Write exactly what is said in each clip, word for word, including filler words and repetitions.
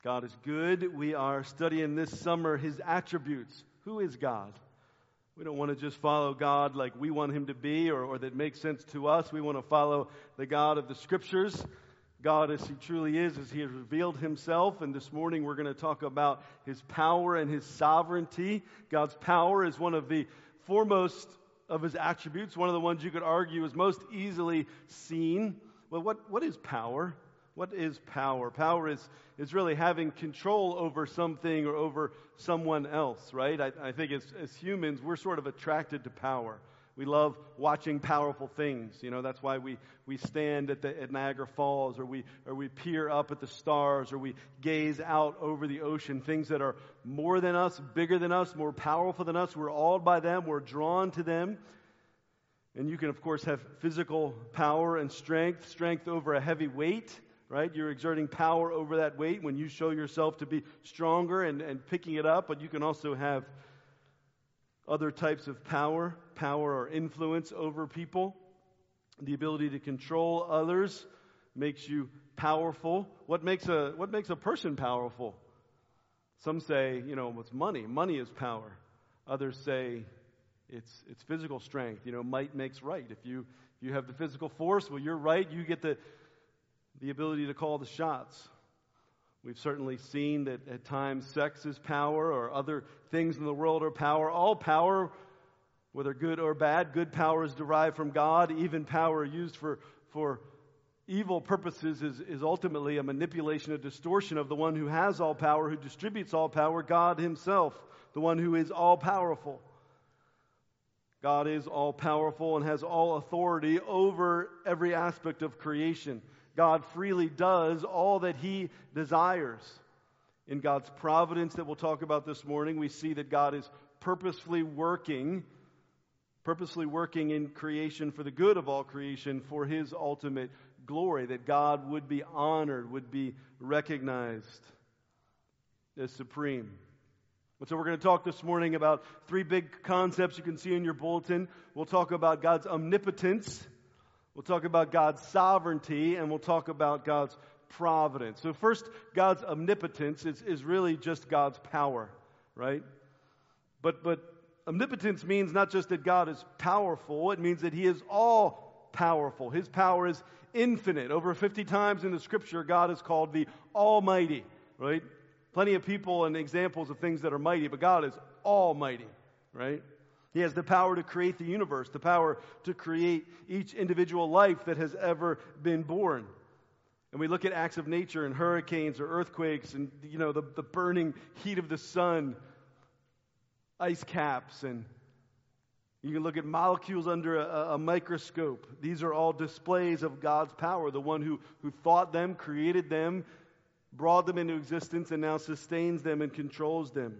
God is good. We are studying this summer His attributes. Who is God? We don't want to just follow God like we want Him to be or, or that makes sense to us. We want to follow the God of the Scriptures. God as He truly is, as He has revealed Himself. And this morning we're going to talk about His power and His sovereignty. God's power is one of the foremost of His attributes, one of the ones you could argue is most easily seen. Well, what, what is power? What is power? Power is, is really having control over something or over someone else, right? I, I think as, as humans, we're sort of attracted to power. We love watching powerful things. You know, that's why we, we stand at, the, at Niagara Falls, or we, or we peer up at the stars, or we gaze out over the ocean. Things that are more than us, bigger than us, more powerful than us. We're awed by them. We're drawn to them. And you can, of course, have physical power and strength, strength over a heavy weight. Right? You're exerting power over that weight when you show yourself to be stronger and, and picking it up, but you can also have other types of power, power or influence over people. The ability to control others makes you powerful. What makes a what makes a person powerful? Some say, you know, it's money. Money is power. Others say it's it's physical strength. You know, might makes right. If you if you have the physical force, well, you're right. You get the The ability to call the shots. We've certainly seen that at times sex is power, or other things in the world are power. All power, whether good or bad, good power is derived from God. Even power used for, for evil purposes is, is ultimately a manipulation, a distortion of the one who has all power, who distributes all power, God Himself, the one who is all powerful. God is all powerful and has all authority over every aspect of creation. God freely does all that He desires. In God's providence that we'll talk about this morning, we see that God is purposefully working, purposely working in creation for the good of all creation, for His ultimate glory, that God would be honored, would be recognized as supreme. And so we're going to talk this morning about three big concepts you can see in your bulletin. We'll talk about God's omnipotence. We'll talk about God's sovereignty, and we'll talk about God's providence. So first, God's omnipotence is, is really just God's power, right? But, but omnipotence means not just that God is powerful, it means that He is all powerful. His power is infinite. Over fifty times in the Scripture, God is called the Almighty, right? Plenty of people and examples of things that are mighty, but God is almighty, right? He has the power to create the universe, the power to create each individual life that has ever been born. And we look at acts of nature and hurricanes or earthquakes and, you know, the, the burning heat of the sun, ice caps, and you can look at molecules under a, a microscope. These are all displays of God's power, the one who, who thought them, created them, brought them into existence, and now sustains them and controls them.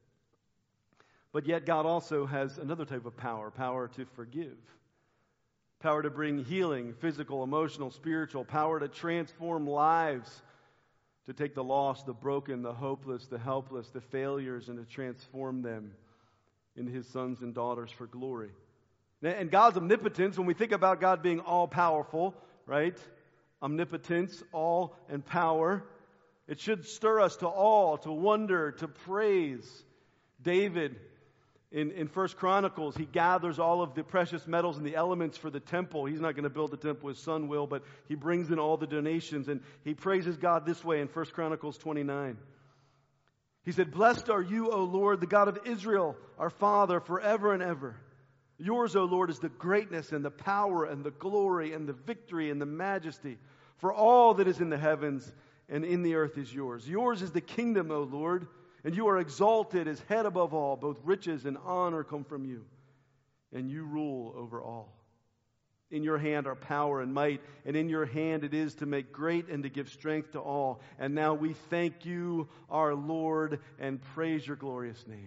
But yet God also has another type of power, power to forgive, power to bring healing, physical, emotional, spiritual, power to transform lives, to take the lost, the broken, the hopeless, the helpless, the failures, and to transform them into His sons and daughters for glory. And God's omnipotence, when we think about God being all-powerful, right? Omnipotence, all, and power, it should stir us to awe, to wonder, to praise. David, In, in First Chronicles, he gathers all of the precious metals and the elements for the temple. He's not going to build the temple, his son will, but he brings in all the donations, and he praises God this way in First Chronicles twenty-nine. He said, "Blessed are you, O Lord, the God of Israel, our Father, forever and ever. Yours, O Lord, is the greatness and the power and the glory and the victory and the majesty. For all that is in the heavens and in the earth is yours. Yours is the kingdom, O Lord, and you are exalted as head above all. Both riches and honor come from you, and you rule over all. In your hand are power and might, and in your hand it is to make great and to give strength to all. And now we thank you, our Lord, and praise your glorious name."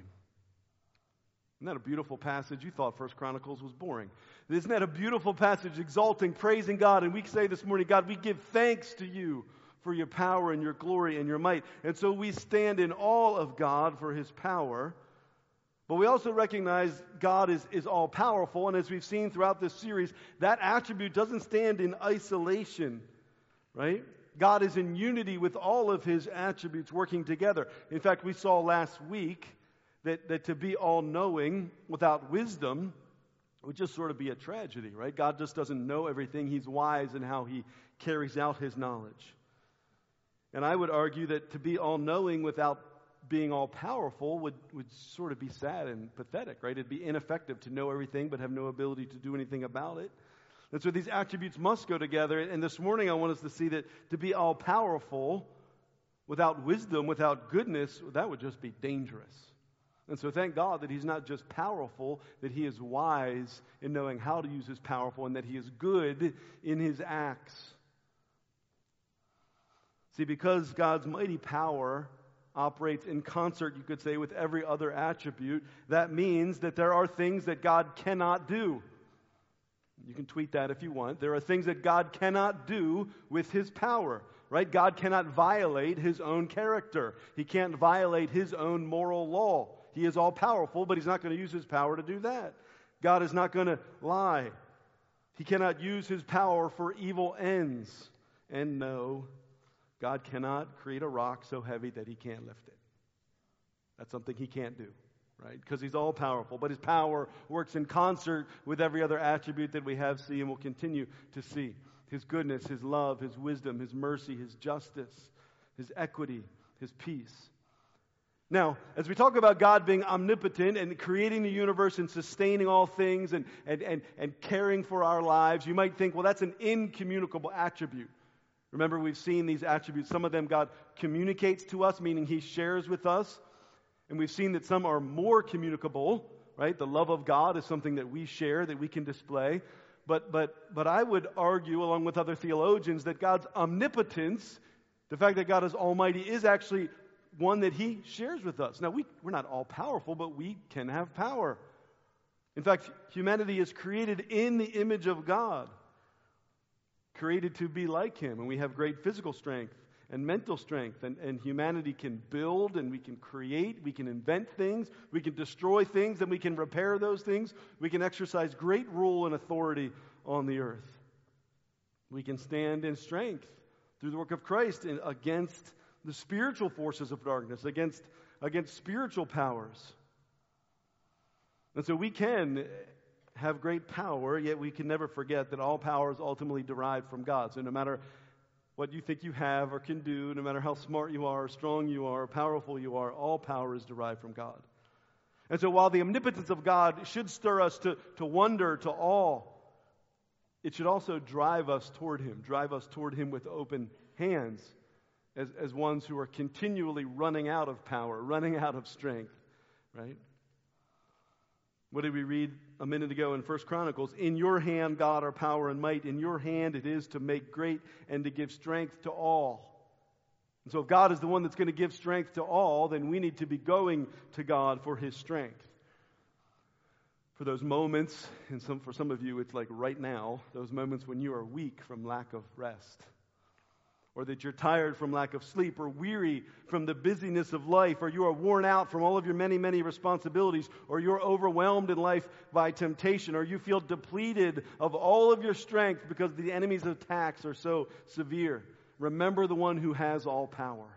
Isn't that a beautiful passage? You thought First Chronicles was boring. Isn't that a beautiful passage, exalting, praising God? And we say this morning, God, we give thanks to you for your power and your glory and your might. And so we stand in awe of God for His power. But we also recognize God is, is all-powerful. And as we've seen throughout this series, that attribute doesn't stand in isolation, right? God is in unity with all of his attributes working together. In fact, we saw last week that, that to be all-knowing without wisdom would just sort of be a tragedy, right? God just doesn't know everything. He's wise in how he carries out his knowledge. And I would argue that to be all-knowing without being all-powerful would, would sort of be sad and pathetic, right? It'd be ineffective to know everything but have no ability to do anything about it. And so these attributes must go together. And this morning I want us to see that to be all-powerful without wisdom, without goodness, that would just be dangerous. And so thank God that he's not just powerful, that he is wise in knowing how to use his powerful, and that he is good in his acts. See, because God's mighty power operates in concert, you could say, with every other attribute, that means that there are things that God cannot do. You can tweet that if you want. There are things that God cannot do with his power, right? God cannot violate his own character. He can't violate his own moral law. He is all-powerful, but he's not going to use his power to do that. God is not going to lie. He cannot use his power for evil ends. And no, God cannot create a rock so heavy that he can't lift it. That's something he can't do, right? Because he's all-powerful. But his power works in concert with every other attribute that we have seen and will continue to see. His goodness, his love, his wisdom, his mercy, his justice, his equity, his peace. Now, as we talk about God being omnipotent and creating the universe and sustaining all things and, and, and, and caring for our lives, you might think, well, that's an incommunicable attribute. Remember, we've seen these attributes. Some of them God communicates to us, meaning he shares with us. And we've seen that some are more communicable, right? The love of God is something that we share, that we can display. But, but, but I would argue, along with other theologians, that God's omnipotence, the fact that God is almighty, is actually one that he shares with us. Now, we, we're not all powerful, but we can have power. In fact, humanity is created in the image of God, created to be like him, and we have great physical strength and mental strength, and, and humanity can build, and we can create, we can invent things, we can destroy things, and we can repair those things. We can exercise great rule and authority on the earth. We can stand in strength through the work of Christ in, against the spiritual forces of darkness, against, against spiritual powers. And so we can have great power, yet we can never forget that all power is ultimately derived from God. So no matter what you think you have or can do, no matter how smart you are, or strong you are, or powerful you are, all power is derived from God. And so while the omnipotence of God should stir us to, to wonder, to awe, it should also drive us toward him, drive us toward him with open hands, as, as ones who are continually running out of power, running out of strength, right? What did we read a minute ago in First Chronicles? In your hand, God, are power and might. In your hand it is to make great and to give strength to all. And so if God is the one that's going to give strength to all, then we need to be going to God for his strength. For those moments, and some, for some of you it's like right now, those moments when you are weak from lack of rest, or that you're tired from lack of sleep, or weary from the busyness of life, or you are worn out from all of your many, many responsibilities, or you're overwhelmed in life by temptation, or you feel depleted of all of your strength because the enemy's attacks are so severe. Remember the one who has all power.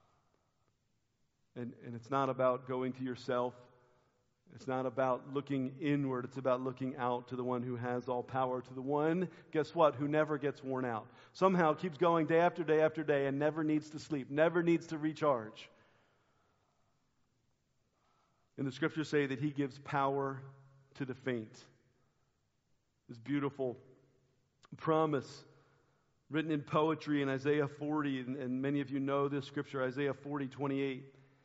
And, and it's not about going to yourself. It's not about looking inward. It's about looking out to the one who has all power, to the one, guess what, who never gets worn out. Somehow keeps going day after day after day and never needs to sleep, never needs to recharge. And the scriptures say that he gives power to the faint. This beautiful promise written in poetry in Isaiah forty, and, and many of you know this scripture, Isaiah forty, twenty-eight.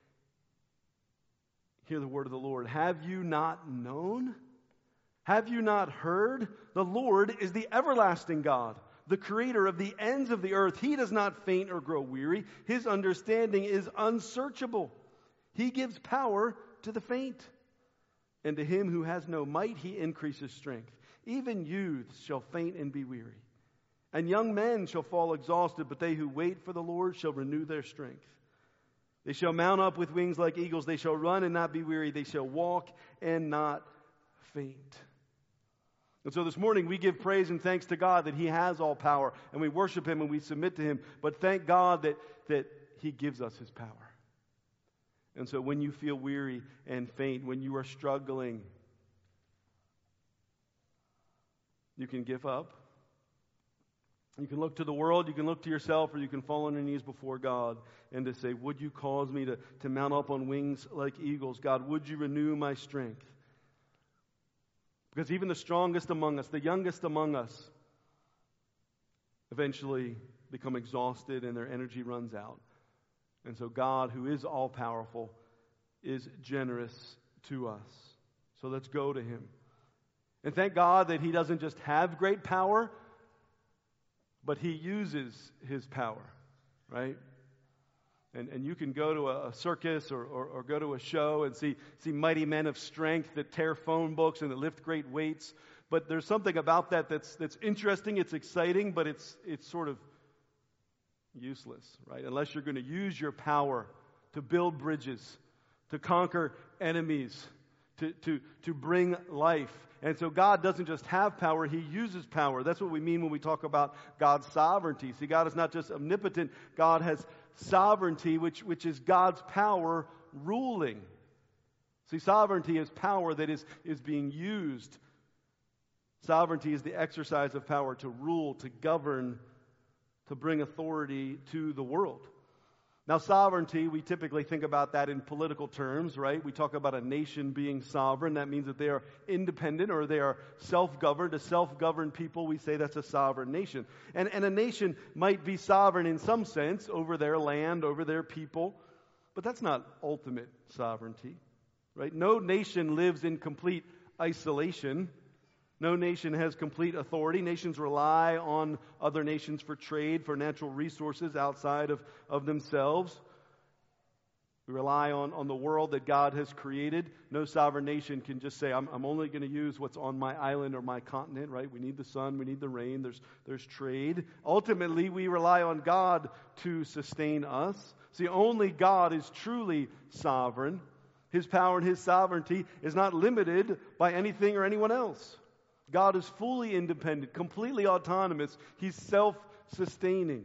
Hear the word of the Lord. Have you not known? Have you not heard? The Lord is the everlasting God, the creator of the ends of the earth. He does not faint or grow weary. His understanding is unsearchable. He gives power to the faint. And to him who has no might, he increases strength. Even youths shall faint and be weary. And young men shall fall exhausted, but they who wait for the Lord shall renew their strength. They shall mount up with wings like eagles. They shall run and not be weary. They shall walk and not faint. And so this morning we give praise and thanks to God that He has all power, and we worship Him and we submit to Him. But thank God that, that He gives us His power. And so when you feel weary and faint, when you are struggling, you can give up. You can look to the world, you can look to yourself, or you can fall on your knees before God and to say, would you cause me to, to mount up on wings like eagles? God, would you renew my strength? Because even the strongest among us, the youngest among us, eventually become exhausted and their energy runs out. And so God, who is all-powerful, is generous to us. So let's go to Him. And thank God that He doesn't just have great power, but He uses His power, right? And, and you can go to a, a circus or, or, or go to a show and see, see mighty men of strength that tear phone books and that lift great weights. But there's something about that that's, that's interesting, it's exciting, but it's, it's sort of useless, right? Unless you're going to use your power to build bridges, to conquer enemies, to, to, to bring life. And so God doesn't just have power, He uses power. That's what we mean when we talk about God's sovereignty. See, God is not just omnipotent, God has sovereignty, which, which is God's power ruling. See, sovereignty is power that is, is being used. Sovereignty is the exercise of power to rule, to govern, to bring authority to the world. Now, sovereignty, we typically think about that in political terms, right? We talk about a nation being sovereign. That means that they are independent or they are self-governed. A self-governed people, we say that's a sovereign nation. And, and a nation might be sovereign in some sense over their land, over their people, but that's not ultimate sovereignty, right? No nation lives in complete isolation. No nation has complete authority. Nations rely on other nations for trade, for natural resources outside of, of themselves. We rely on, on the world that God has created. No sovereign nation can just say, I'm, I'm only going to use what's on my island or my continent, right? We need the sun, we need the rain, there's, there's trade. Ultimately, we rely on God to sustain us. See, only God is truly sovereign. His power and His sovereignty is not limited by anything or anyone else. God is fully independent, completely autonomous. He's self-sustaining.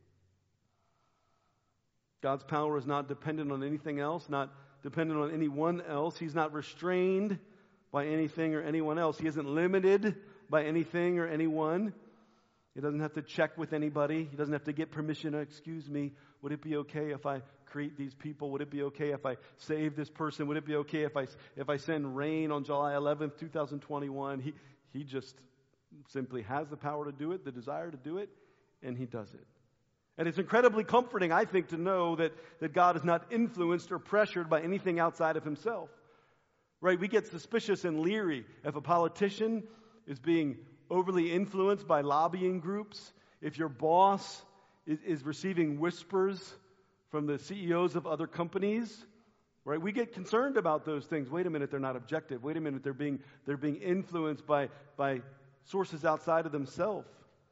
God's power is not dependent on anything else, not dependent on anyone else. He's not restrained by anything or anyone else. He isn't limited by anything or anyone. He doesn't have to check with anybody. He doesn't have to get permission. Excuse me, would it be okay if I create these people? Would it be okay if I save this person? Would it be okay if I, if I send rain on July eleventh, twenty twenty-one? He He just simply has the power to do it, the desire to do it, and He does it. And it's incredibly comforting, I think, to know that, that God is not influenced or pressured by anything outside of Himself. Right? We get suspicious and leery if a politician is being overly influenced by lobbying groups, if your boss is, is receiving whispers from the C E Os of other companies. Right? We get concerned about those things. Wait a minute, they're not objective. Wait a minute, they're being they're being influenced by, by sources outside of themselves.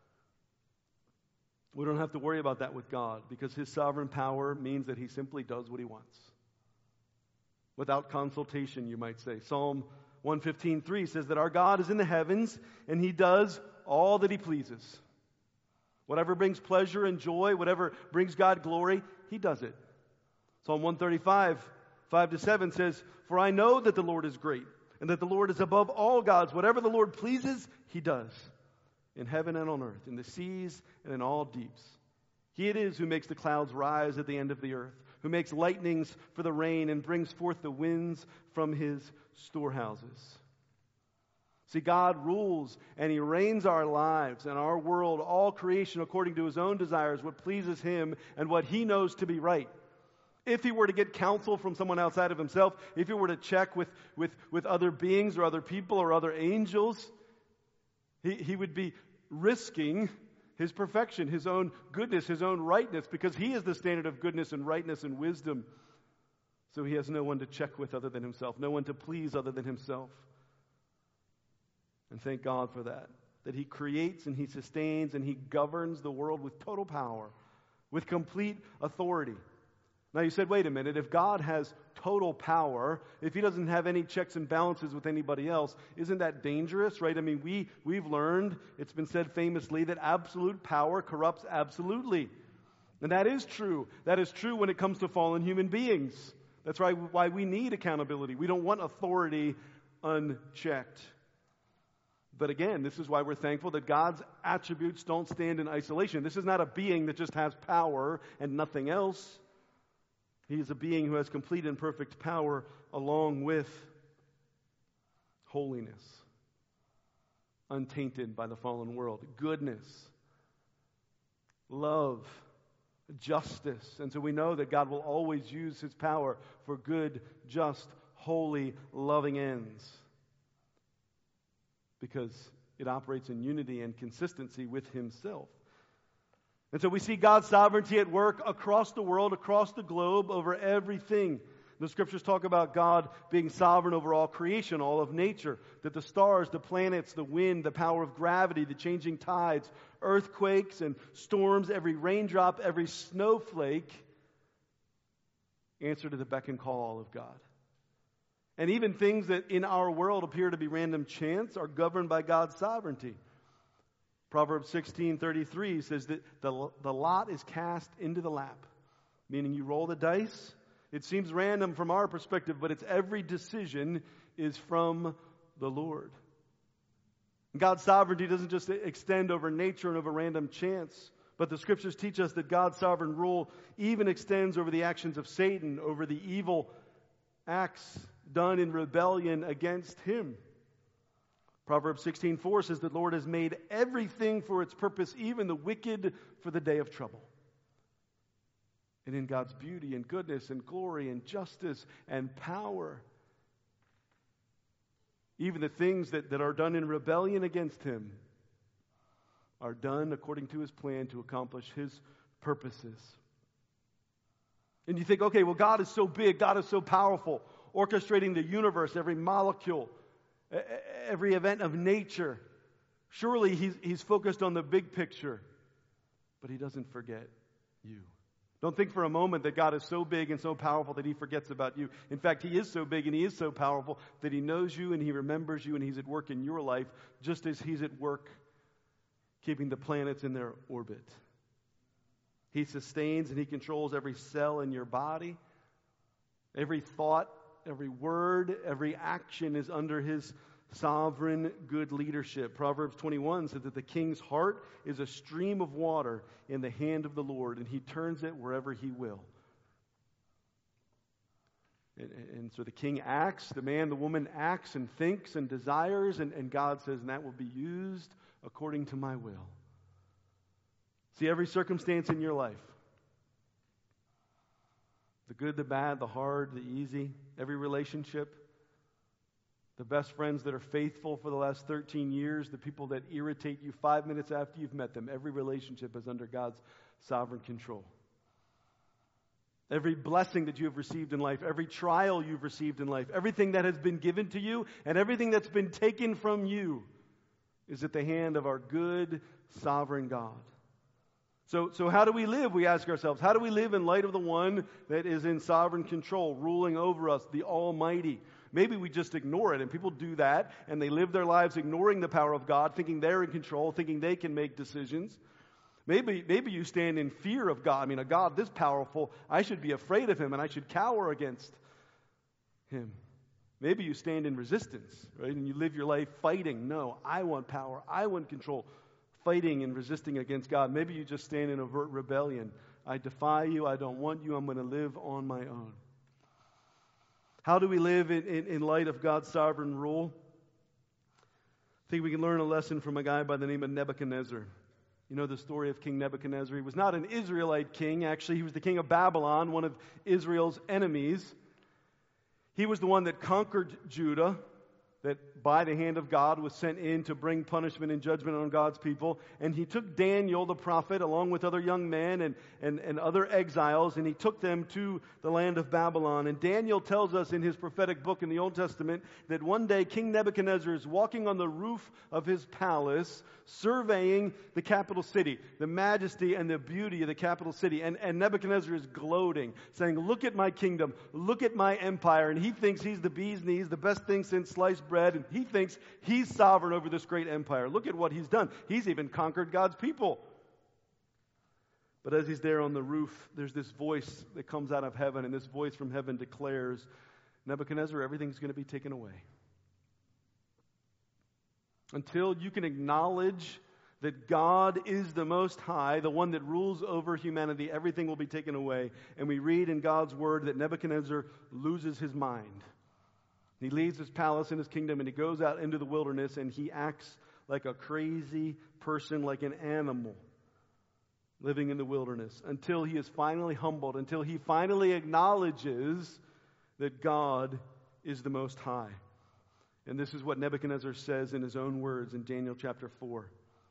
We don't have to worry about that with God because His sovereign power means that He simply does what He wants. Without consultation, you might say. Psalm one fifteen three says that our God is in the heavens and He does all that He pleases. Whatever brings pleasure and joy, whatever brings God glory, He does it. Psalm one thirty-five five to seven says, for I know that the Lord is great, and that the Lord is above all gods. Whatever the Lord pleases, He does, in heaven and on earth, in the seas and in all deeps. He it is who makes the clouds rise at the end of the earth, who makes lightnings for the rain and brings forth the winds from His storehouses. See, God rules and He reigns our lives and our world, all creation according to His own desires, what pleases Him and what He knows to be right. If He were to get counsel from someone outside of Himself, if He were to check with, with, with other beings or other people or other angels, he, he would be risking His perfection, His own goodness, His own rightness, because He is the standard of goodness and rightness and wisdom. So He has no one to check with other than Himself, no one to please other than Himself. And thank God for that, that He creates and He sustains and He governs the world with total power, with complete authority. Now you said, wait a minute, if God has total power, if he doesn't have any checks and balances with anybody else, isn't that dangerous, right? I mean, we, we've learned, it's been said famously, that absolute power corrupts absolutely. And that is true. That is true when it comes to fallen human beings. That's right, why we need accountability. We don't want authority unchecked. But again, this is why we're thankful that God's attributes don't stand in isolation. This is not a being that just has power and nothing else. He is a being who has complete and perfect power along with holiness, untainted by the fallen world, goodness, love, justice. And so we know that God will always use his power for good, just, holy, loving ends, because it operates in unity and consistency with himself. And so we see God's sovereignty at work across the world, across the globe, over everything. The scriptures talk about God being sovereign over all creation, all of nature, that the stars, the planets, the wind, the power of gravity, the changing tides, earthquakes and storms, every raindrop, every snowflake answer to the beck and call of God. And even things that in our world appear to be random chance are governed by God's sovereignty. Proverbs sixteen thirty-three says that the, the lot is cast into the lap, meaning you roll the dice. It seems random from our perspective, but it's every decision is from the Lord. God's sovereignty doesn't just extend over nature and over random chance, but the scriptures teach us that God's sovereign rule even extends over the actions of Satan, over the evil acts done in rebellion against him. Proverbs sixteen four says that the Lord has made everything for its purpose, even the wicked for the day of trouble. And in God's beauty and goodness and glory and justice and power, even the things that, that are done in rebellion against him are done according to his plan to accomplish his purposes. And you think, okay, well, God is so big, God is so powerful, orchestrating the universe, every molecule, every event of nature. Surely he's, he's focused on the big picture, but he doesn't forget you. Don't think for a moment that God is so big and so powerful that he forgets about you. In fact, he is so big and he is so powerful that he knows you and he remembers you and he's at work in your life just as he's at work keeping the planets in their orbit. He sustains and he controls every cell in your body. Every thought, every word, every action is under his sovereign good leadership. Proverbs twenty-one says that the king's heart is a stream of water in the hand of the Lord, and he turns it wherever he will. And, and so the king acts, the man, the woman acts and thinks and desires, and, and God says, and that will be used according to my will. See, every circumstance in your life, the good, the bad, the hard, the easy, every relationship, the best friends that are faithful for the last thirteen years, the people that irritate you five minutes after you've met them, every relationship is under God's sovereign control. Every blessing that you have received in life, every trial you've received in life, everything that has been given to you, and everything that's been taken from you is at the hand of our good, sovereign God. So, so how do we live, we ask ourselves? How do we live in light of the one that is in sovereign control, ruling over us, the Almighty? Maybe we just ignore it, and people do that, and they live their lives ignoring the power of God, thinking they're in control, thinking they can make decisions. Maybe, maybe you stand in fear of God. I mean, a God this powerful, I should be afraid of him, and I should cower against him. Maybe you stand in resistance, right? And you live your life fighting. No, I want power. I want control. Fighting and resisting against God. Maybe you just stand in overt rebellion. I defy you. I don't want you. I'm going to live on my own. How do we live in, in, in light of God's sovereign rule? I think we can learn a lesson from a guy by the name of Nebuchadnezzar. You know the story of King Nebuchadnezzar. He was not an Israelite king. Actually, he was the king of Babylon, one of Israel's enemies. He was the one that conquered Judah, that by the hand of God was sent in to bring punishment and judgment on God's people. And he took Daniel the prophet along with other young men and, and, and other exiles, and he took them to the land of Babylon. And Daniel tells us in his prophetic book in the Old Testament that one day King Nebuchadnezzar is walking on the roof of his palace, surveying the capital city, the majesty and the beauty of the capital city. And, and Nebuchadnezzar is gloating, saying, look at my kingdom, look at my empire. And he thinks he's the bee's knees, the best thing since sliced bread, and he thinks he's sovereign over this great empire. Look at what he's done. He's even conquered God's people. But as he's there on the roof, there's this voice that comes out of heaven, and this voice from heaven declares, Nebuchadnezzar, everything's going to be taken away. Until you can acknowledge that God is the Most High, the one that rules over humanity, everything will be taken away. And we read in God's Word that Nebuchadnezzar loses his mind. He leaves his palace and his kingdom, and he goes out into the wilderness, and he acts like a crazy person, like an animal living in the wilderness, until he is finally humbled, until he finally acknowledges that God is the Most High. And this is what Nebuchadnezzar says in his own words in Daniel chapter four.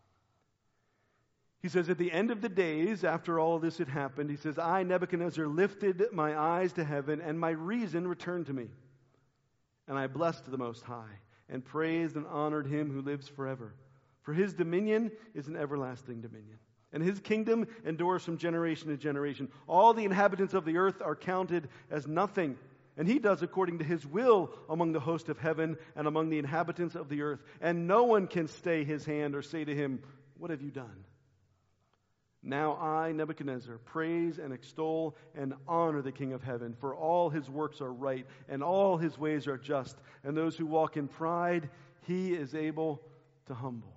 He says, at the end of the days, after all of this had happened, he says, I, Nebuchadnezzar, lifted my eyes to heaven, and my reason returned to me. And I blessed the Most High, and praised and honored him who lives forever. For his dominion is an everlasting dominion, and his kingdom endures from generation to generation. All the inhabitants of the earth are counted as nothing, and he does according to his will among the host of heaven and among the inhabitants of the earth. And no one can stay his hand or say to him, what have you done? Now I, Nebuchadnezzar, praise and extol and honor the King of heaven, for all his works are right, and all his ways are just, and those who walk in pride, he is able to humble.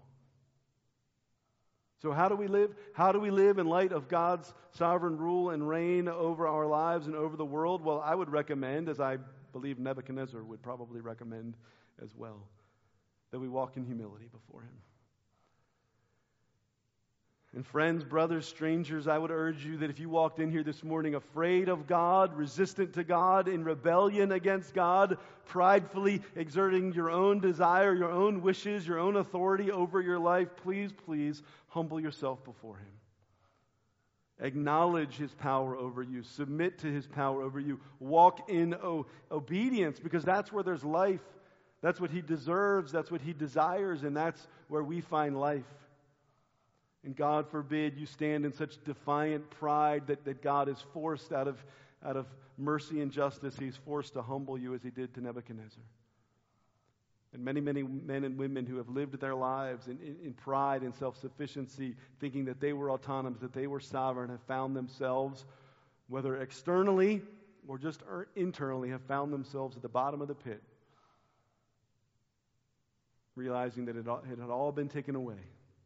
So how do we live? How do we live in light of God's sovereign rule and reign over our lives and over the world? Well, I would recommend, as I believe Nebuchadnezzar would probably recommend as well, that we walk in humility before him. And friends, brothers, strangers, I would urge you that if you walked in here this morning afraid of God, resistant to God, in rebellion against God, pridefully exerting your own desire, your own wishes, your own authority over your life, please, please humble yourself before him. Acknowledge his power over you. Submit to his power over you. Walk in o- obedience, because that's where there's life. That's what he deserves. That's what he desires, and that's where we find life. And God forbid you stand in such defiant pride that, that God is forced out of, out of mercy and justice, he's forced to humble you as he did to Nebuchadnezzar. And many, many men and women who have lived their lives in, in, in pride and self-sufficiency, thinking that they were autonomous, that they were sovereign, have found themselves, whether externally or just internally, have found themselves at the bottom of the pit, realizing that it, it had all been taken away.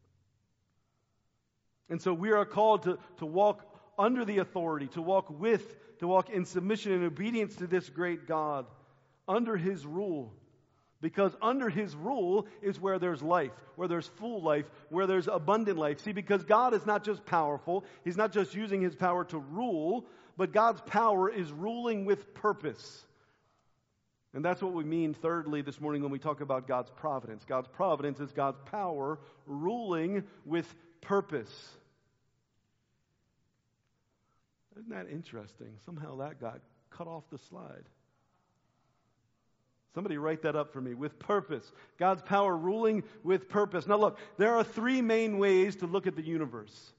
And so we are called to, to walk under the authority, to walk with, to walk in submission and obedience to this great God, under his rule. Because under his rule is where there's life, where there's full life, where there's abundant life. See, because God is not just powerful, he's not just using his power to rule, but God's power is ruling with purpose. And that's what we mean, thirdly, this morning when we talk about God's providence. God's providence is God's power ruling with purpose. Isn't that interesting? Somehow that got cut off the slide. Somebody write that up for me. With purpose. God's power ruling with purpose. Now look, there are three main ways to look at the universe.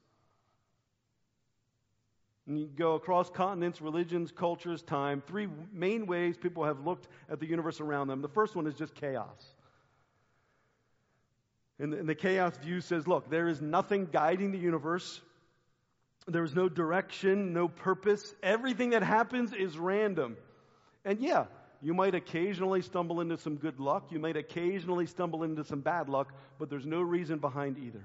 And you go across continents, religions, cultures, time. Three main ways people have looked at the universe around them. The first one is just chaos. And the, and the chaos view says, look, there is nothing guiding the universe. There is no direction, no purpose. Everything that happens is random. And yeah, you might occasionally stumble into some good luck. You might occasionally stumble into some bad luck, but there's no reason behind either.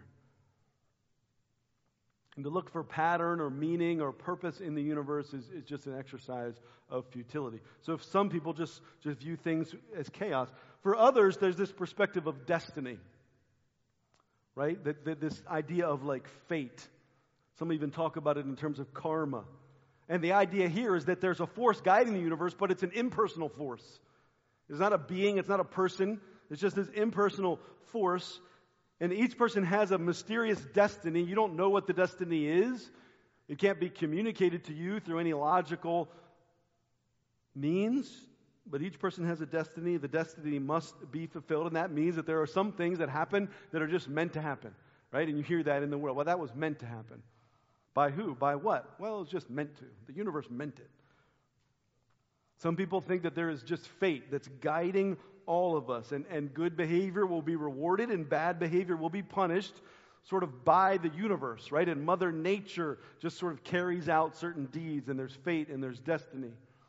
And to look for pattern or meaning or purpose in the universe is, is just an exercise of futility. So if some people just, just view things as chaos, for others there's this perspective of destiny. Right? That, that this idea of like fate. Some even talk about it in terms of karma. And the idea here is that there's a force guiding the universe, but it's an impersonal force. It's not a being, it's not a person, It's just this impersonal force. And each person has a mysterious destiny. You don't know what the destiny is. It can't be communicated to you through any logical means. But each person has a destiny. The destiny must be fulfilled. And that means that there are some things that happen that are just meant to happen. Right? And you hear that in the world. Well, that was meant to happen. By who? By what? Well, it was just meant to. The universe meant it. Some people think that there is just fate that's guiding all of us, and, and good behavior will be rewarded and bad behavior will be punished sort of by the universe, right? And Mother Nature just sort of carries out certain deeds, and there's fate and there's destiny.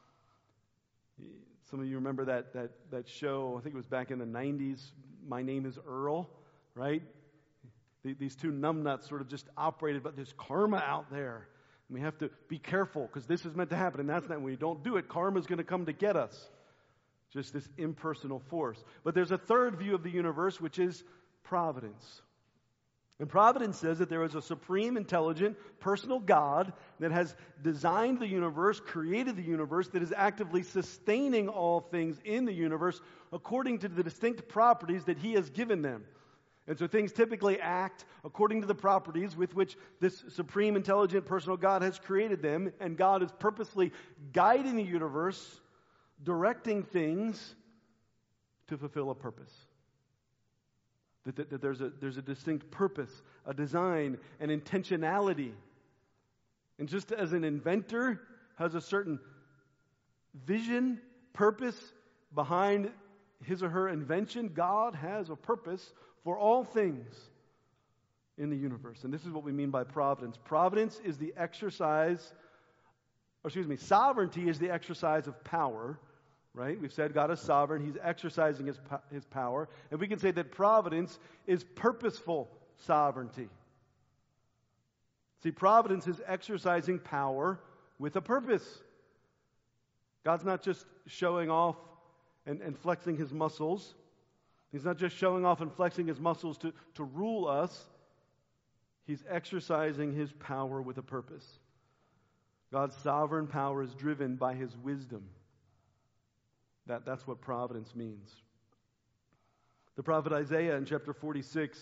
Some of you remember that that that show, I think it was back in the nineties, My Name is Earl, right? These two numbnuts sort of just operated, but there's karma out there. And we have to be careful because this is meant to happen, and that's not when we don't do it. Karma's going to come to get us. Just this impersonal force. But there's a third view of the universe, which is providence. And providence says that there is a supreme, intelligent, personal God that has designed the universe, created the universe, that is actively sustaining all things in the universe according to the distinct properties that He has given them. And so things typically act according to the properties with which this supreme, intelligent, personal God has created them. And God is purposely guiding the universe, directing things to fulfill a purpose. That, that, that there's a there's a distinct purpose, a design, an intentionality. And just as an inventor has a certain vision, purpose behind his or her invention, God has a purpose for all things in the universe. And this is what we mean by providence. Providence is the exercise, or excuse me, sovereignty is the exercise of power. Right? We've said God is sovereign. He's exercising his, his power. And we can say that providence is purposeful sovereignty. See, providence is exercising power with a purpose. God's not just showing off and, and flexing his muscles. He's not just showing off and flexing his muscles to, to rule us. He's exercising his power with a purpose. God's sovereign power is driven by his wisdom. That, that's what providence means. The prophet Isaiah in chapter forty-six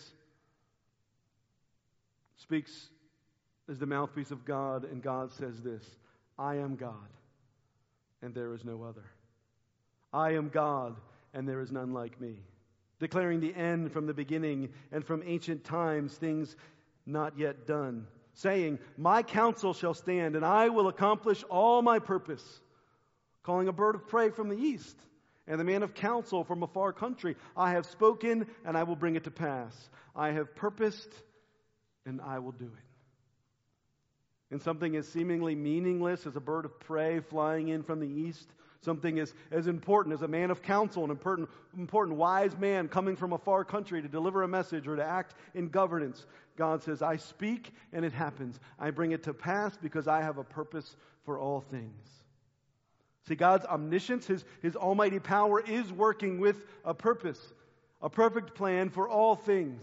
speaks as the mouthpiece of God, and God says this, I am God, and there is no other. I am God, and there is none like me. Declaring the end from the beginning, and from ancient times things not yet done. Saying, my counsel shall stand, and I will accomplish all my purpose. Calling a bird of prey from the east, and the man of counsel from a far country. I have spoken, and I will bring it to pass. I have purposed, and I will do it. And something as seemingly meaningless as a bird of prey flying in from the east, something as, as important as a man of counsel, an important, important wise man coming from a far country to deliver a message or to act in governance. God says, I speak, and it happens. I bring it to pass because I have a purpose for all things. See, God's omniscience, His, His almighty power is working with a purpose, a perfect plan for all things.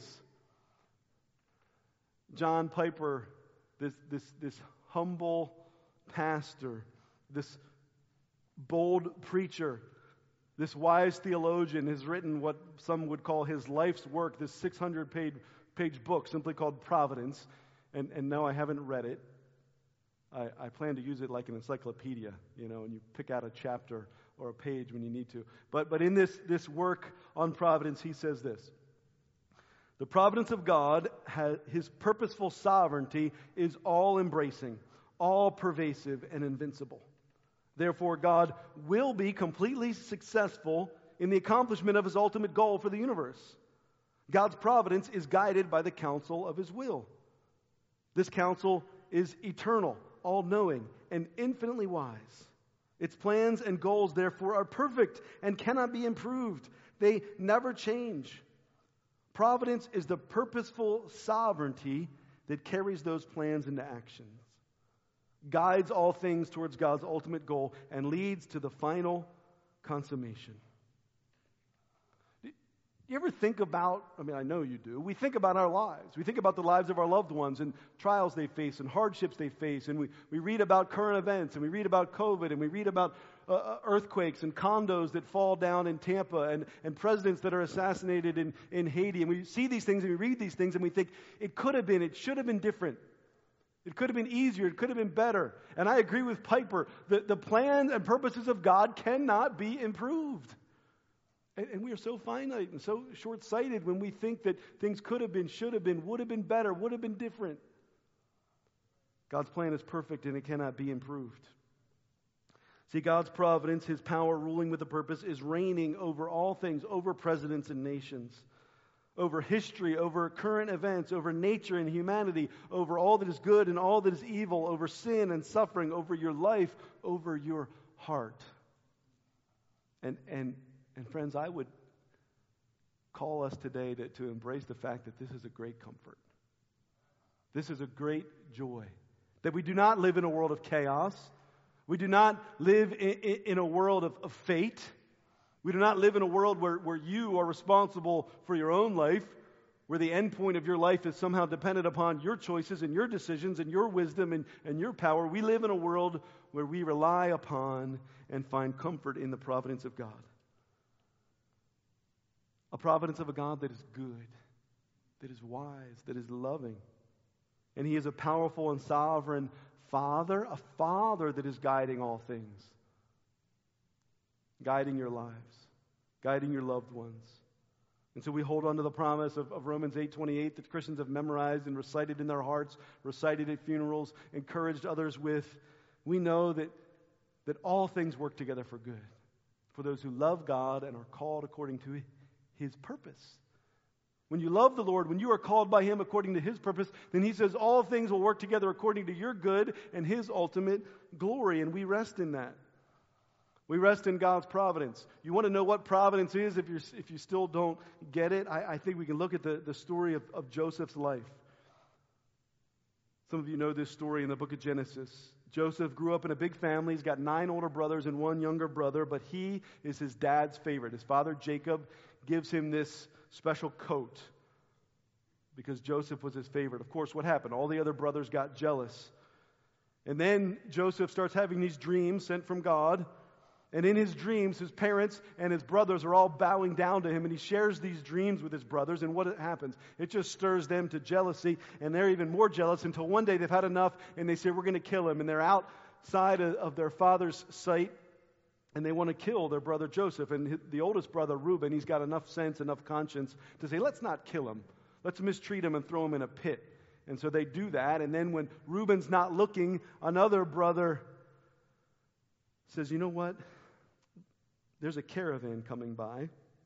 John Piper, this, this, this humble pastor, this bold preacher, this wise theologian has written what some would call his life's work, this six hundred page, page book simply called Providence. And, and no, I haven't read it. I, I plan to use it like an encyclopedia, you know, and you pick out a chapter or a page when you need to. But but in this, this work on providence, he says this. The providence of God, has, his purposeful sovereignty, is all-embracing, all-pervasive, and invincible. Therefore, God will be completely successful in the accomplishment of his ultimate goal for the universe. God's providence is guided by the counsel of his will. This counsel is eternal, all-knowing, and infinitely wise. Its plans and goals, therefore, are perfect and cannot be improved. They never change. Providence is the purposeful sovereignty that carries those plans into action, guides all things towards God's ultimate goal, and leads to the final consummation. You ever think about, I mean, I know you do, we think about our lives. We think about the lives of our loved ones and trials they face and hardships they face. And we, we read about current events and we read about COVID and we read about uh, earthquakes and condos that fall down in Tampa and, and presidents that are assassinated in, in Haiti. And we see these things and we read these things and we think, it could have been, it should have been different. It could have been easier. It could have been better. And I agree with Piper. The, the plans and purposes of God cannot be improved. And, and we are so finite and so short-sighted when we think that things could have been, should have been, would have been better, would have been different. God's plan is perfect and it cannot be improved. See, God's providence, His power ruling with a purpose, is reigning over all things, over presidents and nations, over history, over current events, over nature and humanity, over all that is good and all that is evil, over sin and suffering, over your life, over your heart. And and and friends, I would call us today to, to embrace the fact that this is a great comfort. This is a great joy. That we do not live in a world of chaos. We do not live in, in, in a world of, of fate. We do not live in a world where, where you are responsible for your own life, where the end point of your life is somehow dependent upon your choices and your decisions and your wisdom and, and your power. We live in a world where we rely upon and find comfort in the providence of God. A providence of a God that is good, that is wise, that is loving. And He is a powerful and sovereign Father, a Father that is guiding all things. Guiding your lives, guiding your loved ones. And so we hold on to the promise of, of Romans eight twenty-eight that Christians have memorized and recited in their hearts, recited at funerals, encouraged others with. We know that, that all things work together for good, for those who love God and are called according to His purpose. When you love the Lord, when you are called by Him according to His purpose, then He says all things will work together according to your good and His ultimate glory, and we rest in that. We rest in God's providence. You want to know what providence is if, you're, if you still don't get it? I, I think we can look at the, the story of, of Joseph's life. Some of you know this story in the book of Genesis. Joseph grew up in a big family. He's got nine older brothers and one younger brother, but he is his dad's favorite. His father, Jacob, gives him this special coat because Joseph was his favorite. Of course, what happened? All the other brothers got jealous. And then Joseph starts having these dreams sent from God. And in his dreams, his parents and his brothers are all bowing down to him, and he shares these dreams with his brothers, and what happens? It just stirs them to jealousy, and they're even more jealous until one day they've had enough, and they say, we're going to kill him. And they're outside of their father's sight, and they want to kill their brother Joseph. And the oldest brother, Reuben, he's got enough sense, enough conscience to say, let's not kill him. Let's mistreat him and throw him in a pit. And so they do that, and then when Reuben's not looking, another brother says, you know what? There's a caravan coming by.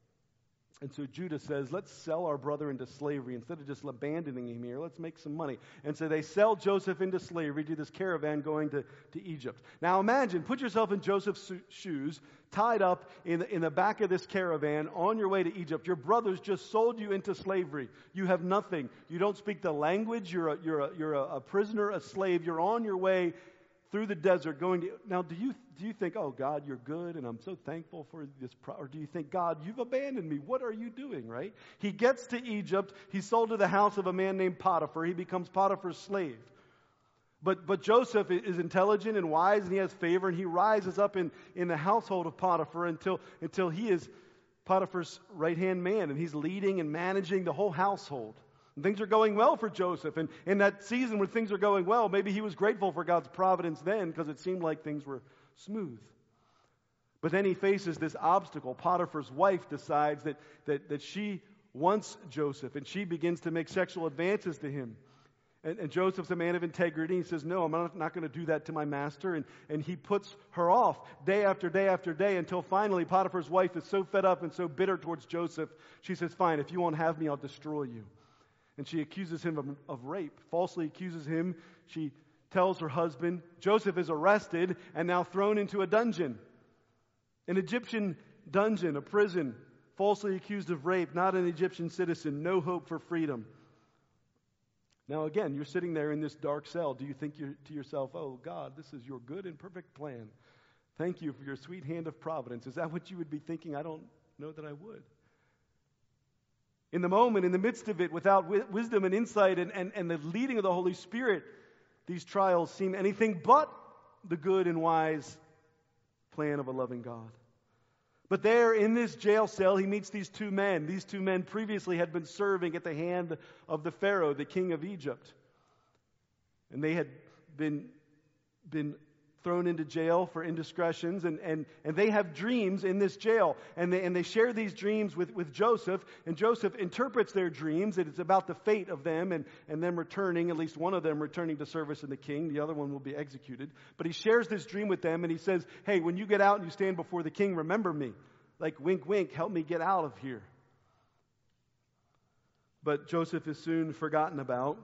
And so Judah says, let's sell our brother into slavery. Instead of just abandoning him here, let's make some money. And so they sell Joseph into slavery to this caravan going to, to Egypt. Now imagine, put yourself in Joseph's shoes, tied up in the, in the back of this caravan on your way to Egypt. Your brothers just sold you into slavery. You have nothing. You don't speak the language. You're a, you're a, you're a, a prisoner, a slave. You're on your way through the desert going to, now do you do you think, oh God, you're good and I'm so thankful for this, pro-, or do you think, God, you've abandoned me, what are you doing, right? He gets to Egypt, he's sold to the house of a man named Potiphar, he becomes Potiphar's slave. But but Joseph is intelligent and wise and he has favor and he rises up in, in the household of Potiphar until, until he is Potiphar's right-hand man and he's leading and managing the whole household. And things are going well for Joseph. And in that season when things are going well, maybe he was grateful for God's providence then because it seemed like things were smooth. But then he faces this obstacle. Potiphar's wife decides that, that, that she wants Joseph and she begins to make sexual advances to him. And, and Joseph's a man of integrity. He says, no, I'm not, not going to do that to my master. And, and he puts her off day after day after day until finally Potiphar's wife is so fed up and so bitter towards Joseph, she says, fine, if you won't have me, I'll destroy you. And she accuses him of, of rape, falsely accuses him. She tells her husband. Joseph is arrested and now thrown into a dungeon. An Egyptian dungeon, a prison, falsely accused of rape, not an Egyptian citizen, no hope for freedom. Now again, you're sitting there in this dark cell. Do you think you're, to yourself, oh God, this is your good and perfect plan. Thank you for your sweet hand of providence. Is that what you would be thinking? I don't know that I would. In the moment, in the midst of it, without wi- wisdom and insight and, and, and the leading of the Holy Spirit, these trials seem anything but the good and wise plan of a loving God. But there in this jail cell, he meets these two men. These two men previously had been serving at the hand of the Pharaoh, the king of Egypt. And they had been, been thrown into jail for indiscretions, and, and, and they have dreams in this jail. And they, and they share these dreams with, with Joseph, and Joseph interprets their dreams, and it's about the fate of them and, and them returning, at least one of them returning to service in the king. The other one will be executed. But he shares this dream with them, and he says, hey, when you get out and you stand before the king, remember me. Like, wink, wink, help me get out of here. But Joseph is soon forgotten about,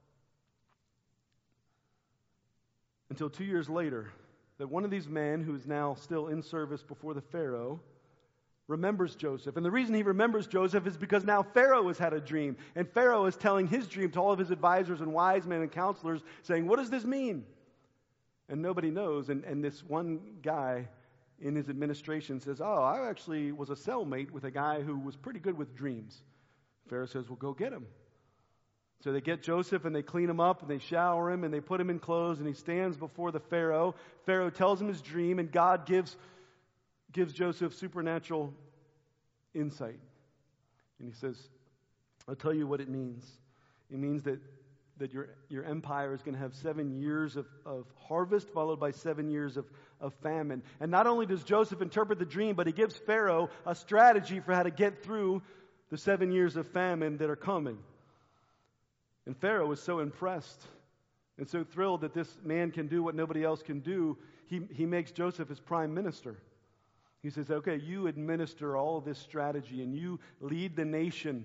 until two years later, that one of these men, who is now still in service before the Pharaoh, remembers Joseph. And the reason he remembers Joseph is because now Pharaoh has had a dream. And Pharaoh is telling his dream to all of his advisors and wise men and counselors, saying, what does this mean? And nobody knows. And, and this one guy in his administration says, oh, I actually was a cellmate with a guy who was pretty good with dreams. Pharaoh says, well, go get him. So they get Joseph and they clean him up and they shower him and they put him in clothes and he stands before the Pharaoh. Pharaoh tells him his dream and God gives, gives Joseph supernatural insight. And he says, I'll tell you what it means. It means that, that your, your empire is going to have seven years of, of harvest followed by seven years of, of famine. And not only does Joseph interpret the dream, but he gives Pharaoh a strategy for how to get through the seven years of famine that are coming. And Pharaoh was so impressed and so thrilled that this man can do what nobody else can do, he, he makes Joseph his prime minister. He says, okay, you administer all of this strategy and you lead the nation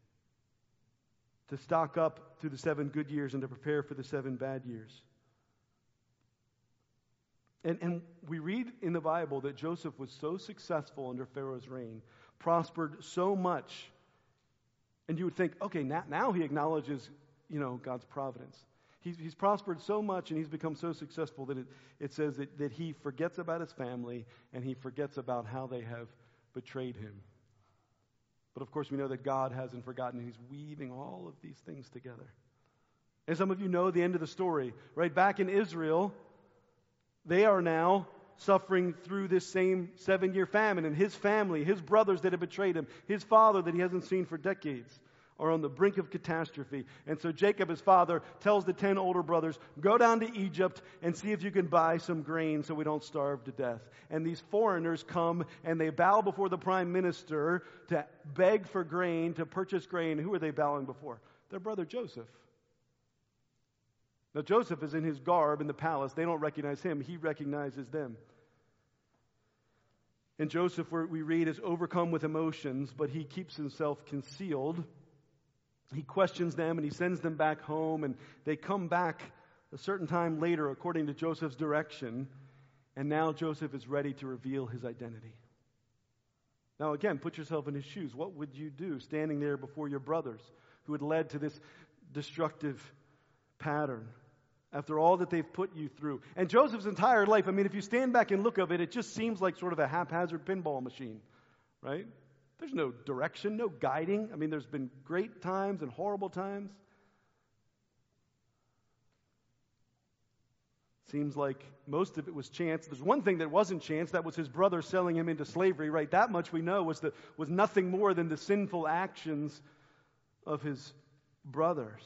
to stock up through the seven good years and to prepare for the seven bad years. And, and we read in the Bible that Joseph was so successful under Pharaoh's reign, prospered so much. And you would think, okay, now, now he acknowledges, you know, God's providence. He's, he's prospered so much and he's become so successful that it, it says that, that he forgets about his family and he forgets about how they have betrayed him. But of course we know that God hasn't forgotten and he's weaving all of these things together. And some of you know the end of the story, right? Back in Israel, they are now suffering through this same seven-year famine, and his family, his brothers that have betrayed him, his father that he hasn't seen for decades, are on the brink of catastrophe. And so Jacob, his father, tells the ten older brothers, go down to Egypt and see if you can buy some grain so we don't starve to death. And these foreigners come and they bow before the prime minister to beg for grain, to purchase grain. Who are they bowing before? Their brother Joseph. Now Joseph is in his garb in the palace. They don't recognize him. He recognizes them. And Joseph, we read, is overcome with emotions, but he keeps himself concealed. He questions them and he sends them back home, and they come back a certain time later according to Joseph's direction, and now Joseph is ready to reveal his identity. Now again, put yourself in his shoes. What would you do standing there before your brothers who had led to this destructive pattern after all that they've put you through? And Joseph's entire life, I mean, if you stand back and look of it, it just seems like sort of a haphazard pinball machine, right? There's no direction, no guiding. I mean, there's been great times and horrible times. Seems like most of it was chance. There's one thing that wasn't chance. That was his brother selling him into slavery, right? That much we know was, the, was nothing more than the sinful actions of his brothers.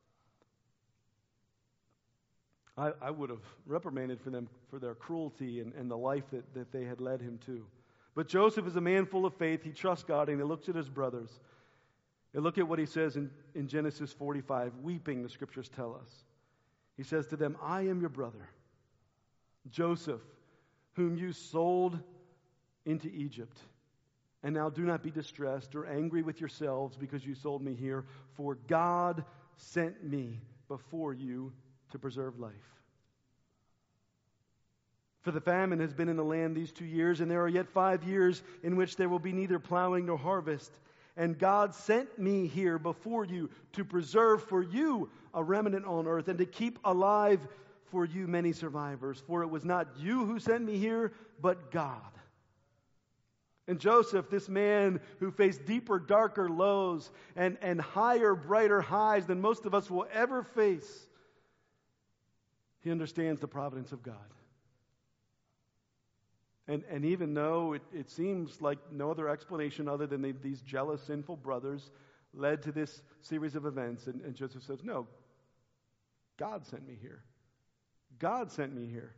I, I would have reprimanded for them for their cruelty and, and the life that, that they had led him to. But Joseph is a man full of faith. He trusts God and he looks at his brothers. And look at what he says in, in Genesis forty-five. Weeping, the scriptures tell us. He says to them, I am your brother, Joseph, whom you sold into Egypt. And now do not be distressed or angry with yourselves because you sold me here, for God sent me before you to preserve life. For the famine has been in the land these two years, and there are yet five years in which there will be neither plowing nor harvest. And God sent me here before you to preserve for you a remnant on earth and to keep alive for you many survivors. For it was not you who sent me here, but God. And Joseph, this man who faced deeper, darker lows and, and higher, brighter highs than most of us will ever face, he understands the providence of God. And, and even though it, it seems like no other explanation other than they, these jealous, sinful brothers led to this series of events, and, and Joseph says, no, God sent me here. God sent me here.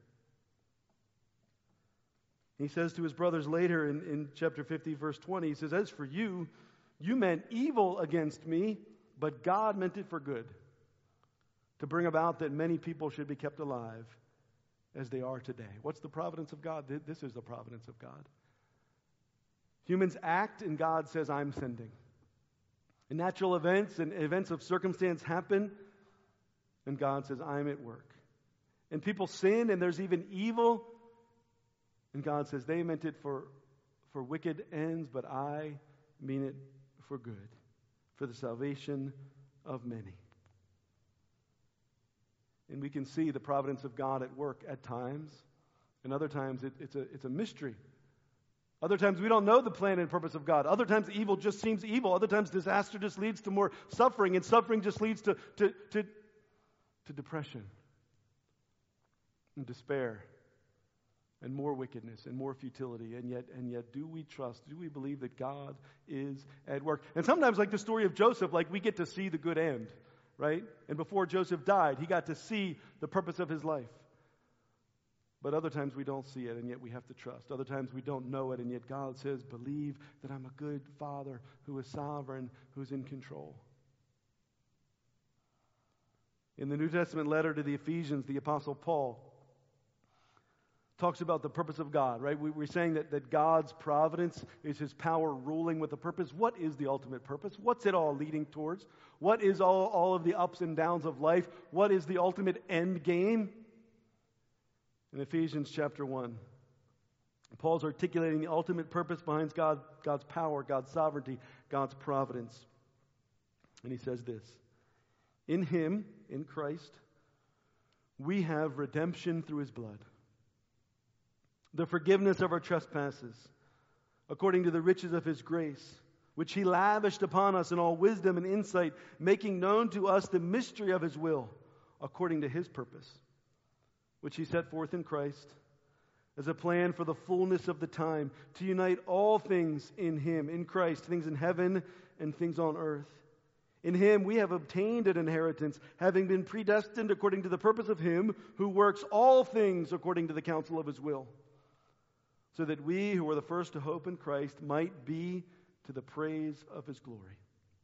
He says to his brothers later in, in chapter fifty, verse twenty, he says, as for you, you meant evil against me, but God meant it for good, to bring about that many people should be kept alive as they are today. What's the providence of God? This is the providence of God. Humans act, and God says, I'm sending. And natural events and events of circumstance happen, and God says, I'm at work. And people sin, and there's even evil, and God says, they meant it for, for wicked ends, but I mean it for good, for the salvation of many. And we can see the providence of God at work at times, and other times it, it's, a, it's a mystery. Other times we don't know the plan and purpose of God. Other times evil just seems evil. Other times disaster just leads to more suffering, and suffering just leads to, to, to, to depression and despair. And more wickedness and more futility. And yet, and yet, do we trust, do we believe that God is at work? And sometimes, like the story of Joseph, like we get to see the good end, right? And before Joseph died, he got to see the purpose of his life. But other times we don't see it, and yet we have to trust. Other times we don't know it, and yet God says, believe that I'm a good Father who is sovereign, who's in control. In the New Testament letter to the Ephesians, the Apostle Paul talks about the purpose of God, right? We, we're saying that, that God's providence is His power ruling with a purpose. What is the ultimate purpose? What's it all leading towards? What is all, all of the ups and downs of life? What is the ultimate end game? In Ephesians chapter one, Paul's articulating the ultimate purpose behind God, God's power, God's sovereignty, God's providence. And he says this, in Him, in Christ, we have redemption through His blood, the forgiveness of our trespasses, according to the riches of His grace, which He lavished upon us in all wisdom and insight, making known to us the mystery of His will, according to His purpose, which He set forth in Christ, as a plan for the fullness of the time, to unite all things in Him, in Christ, things in heaven and things on earth. In Him we have obtained an inheritance, having been predestined according to the purpose of Him who works all things according to the counsel of His will, so that we who were the first to hope in Christ might be to the praise of His glory.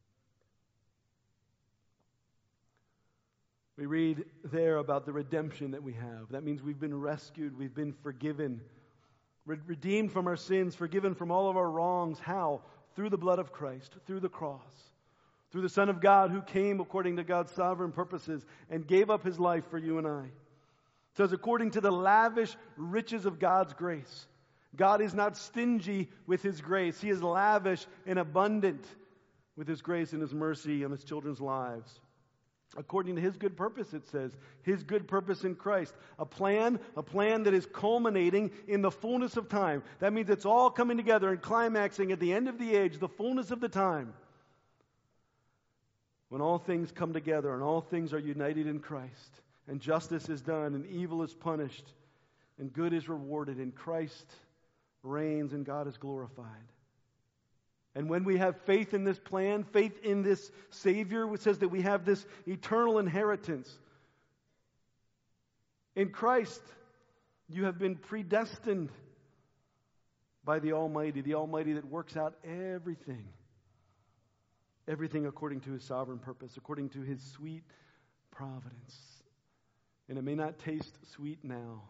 We read there about the redemption that we have. That means we've been rescued, we've been forgiven, redeemed from our sins, forgiven from all of our wrongs. How? Through the blood of Christ, through the cross, through the Son of God who came according to God's sovereign purposes and gave up His life for you and I. It says, according to the lavish riches of God's grace. God is not stingy with His grace. He is lavish and abundant with His grace and His mercy on His children's lives. According to His good purpose, it says, His good purpose in Christ. A plan, a plan that is culminating in the fullness of time. That means it's all coming together and climaxing at the end of the age, the fullness of the time. When all things come together and all things are united in Christ, and justice is done and evil is punished, and good is rewarded, and Christ reigns and God is glorified. And when we have faith in this plan, faith in this Savior, which says that we have this eternal inheritance. In Christ, you have been predestined by the Almighty, the Almighty that works out everything. Everything according to His sovereign purpose, according to His sweet providence. And it may not taste sweet now,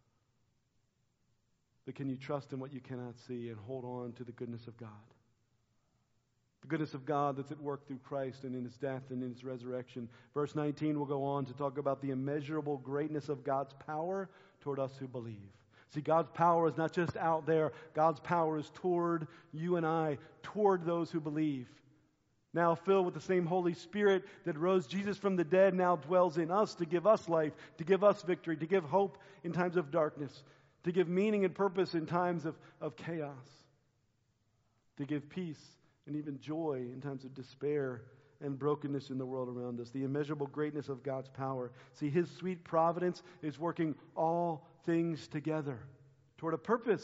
but can you trust in what you cannot see and hold on to the goodness of God? The goodness of God that's at work through Christ and in His death and in His resurrection. Verse nineteen will go on to talk about the immeasurable greatness of God's power toward us who believe. See, God's power is not just out there. God's power is toward you and I, toward those who believe. Now filled with the same Holy Spirit that rose Jesus from the dead now dwells in us to give us life, to give us victory, to give hope in times of darkness, to give meaning and purpose in times of, of chaos. to give peace and even joy in times of despair and brokenness in the world around us. The immeasurable greatness of God's power. See, His sweet providence is working all things together toward a purpose.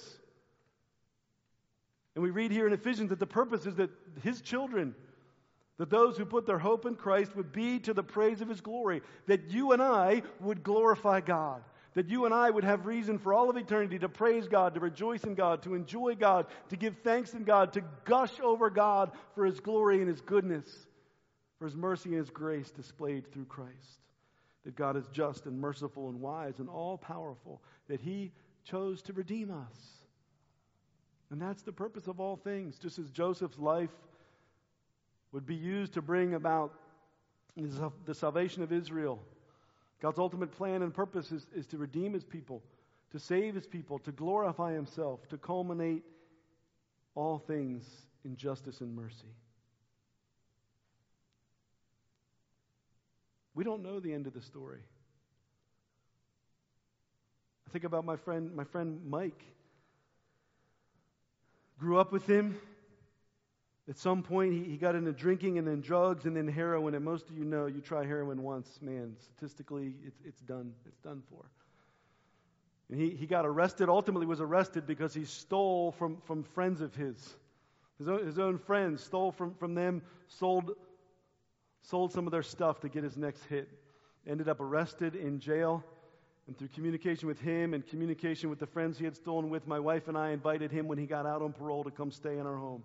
And we read here in Ephesians that the purpose is that His children, that those who put their hope in Christ would be to the praise of His glory, that you and I would glorify God, that you and I would have reason for all of eternity to praise God, to rejoice in God, to enjoy God, to give thanks in God, to gush over God for His glory and His goodness, for His mercy and His grace displayed through Christ. That God is just and merciful and wise and all-powerful, that He chose to redeem us. And that's the purpose of all things. Just as Joseph's life would be used to bring about the salvation of Israel, God's ultimate plan and purpose is, is to redeem His people, to save His people, to glorify Himself, to culminate all things in justice and mercy. We don't know the end of the story. I think about my friend, my friend Mike. Grew up with him. At some point, he, he got into drinking and then drugs and then heroin. And most of you know, you try heroin once, man, statistically, it's, it's done. It's done for. And he, he got arrested, ultimately was arrested because he stole from, from friends of his. His own, his own friends, stole from, from them, sold, sold some of their stuff to get his next hit. Ended up arrested in jail. And through communication with him and communication with the friends he had stolen with, my wife and I invited him when he got out on parole to come stay in our home.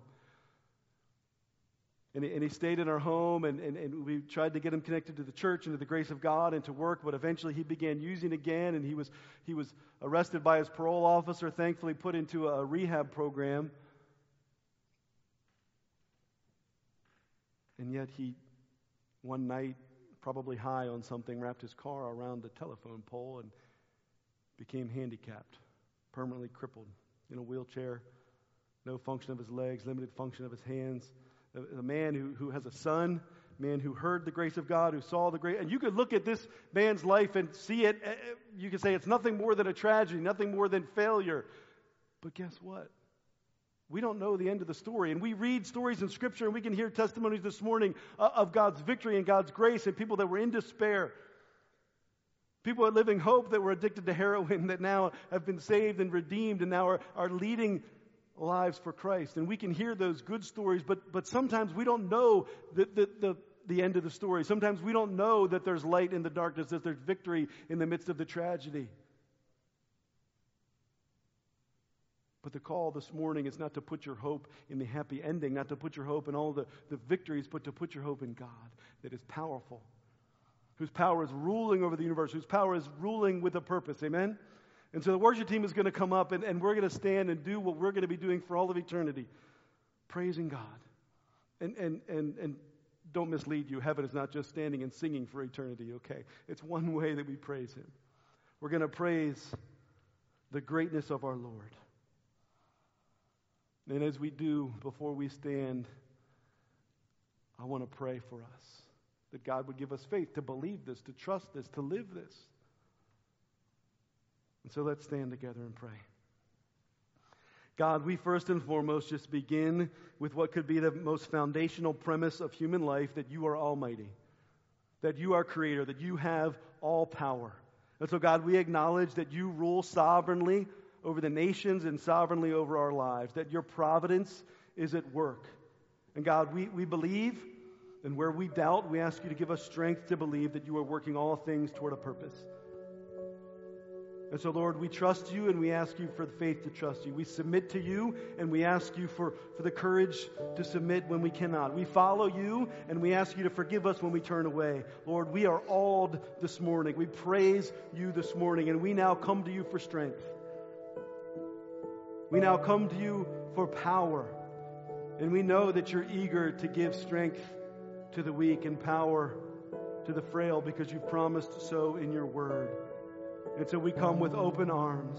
And he, and he stayed in our home, and, and, and we tried to get him connected to the church and to the grace of God and to work, but eventually he began using again, and he was he was arrested by his parole officer, thankfully put into a rehab program. And yet he, one night, probably high on something, wrapped his car around the telephone pole and became handicapped, permanently crippled, in a wheelchair, no function of his legs, limited function of his hands. A, a man who, who has a son, a man who heard the grace of God, who saw the grace. And you could look at this man's life and see it. You could say it's nothing more than a tragedy, nothing more than failure. But guess what? We don't know the end of the story. And we read stories in Scripture, and we can hear testimonies this morning of God's victory and God's grace, and people that were in despair. People that living hope that were addicted to heroin that now have been saved and redeemed and now are, are leading lives for Christ. And we can hear those good stories, but, but sometimes we don't know the, the, the, the end of the story. Sometimes we don't know that there's light in the darkness, that there's victory in the midst of the tragedy. But the call this morning is not to put your hope in the happy ending, not to put your hope in all the, the victories, but to put your hope in God that is powerful, whose power is ruling over the universe, whose power is ruling with a purpose. Amen? And so the worship team is going to come up, and, and we're going to stand and do what we're going to be doing for all of eternity, praising God. And, and, and, and don't mislead you. Heaven is not just standing and singing for eternity, okay? It's one way that we praise Him. We're going to praise the greatness of our Lord. And as we do, before we stand, I want to pray for us, that God would give us faith to believe this, to trust this, to live this. And so let's stand together and pray. God, we first and foremost just begin with what could be the most foundational premise of human life, that you are almighty, that you are creator, that you have all power. And so, God, we acknowledge that you rule sovereignly over the nations and sovereignly over our lives, that your providence is at work. And God, we, we believe, and where we doubt, we ask you to give us strength to believe that you are working all things toward a purpose. And so, Lord, we trust you, and we ask you for the faith to trust you. We submit to you, and we ask you for, for the courage to submit when we cannot. We follow you, and we ask you to forgive us when we turn away. Lord, we are awed this morning. We praise you this morning, and we now come to you for strength. We now come to you for power, and we know that you're eager to give strength to the weak and power to the frail, because you've promised so in your word. And so we come with open arms,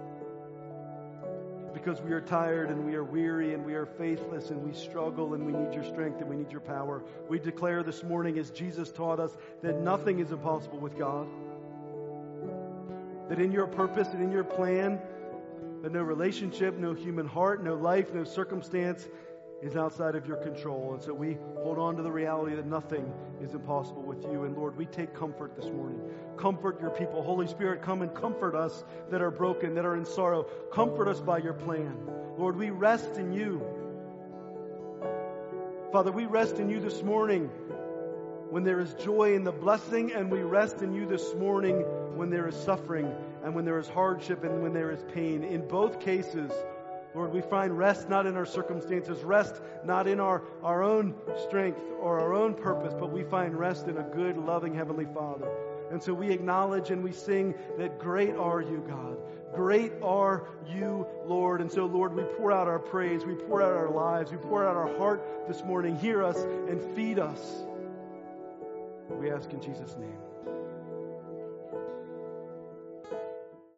because we are tired and we are weary and we are faithless and we struggle and we need your strength and we need your power. We declare this morning, as Jesus taught us, that nothing is impossible with God, that in your purpose and in your plan, that no relationship, no human heart, no life, no circumstance is outside of your control. And so we hold on to the reality that nothing is impossible with you. And Lord, we take comfort this morning. Comfort your people. Holy Spirit, come and comfort us that are broken, that are in sorrow. Comfort us by your plan. Lord, we rest in you. Father, we rest in you this morning when there is joy in the blessing, and we rest in you this morning when there is suffering and when there is hardship and when there is pain. In both cases, Lord, we find rest not in our circumstances, rest not in our, our own strength or our own purpose, but we find rest in a good, loving Heavenly Father. And so we acknowledge and we sing that great are you, God. Great are you, Lord. And so, Lord, we pour out our praise. We pour out our lives. We pour out our heart this morning. Hear us and feed us. We ask in Jesus' name.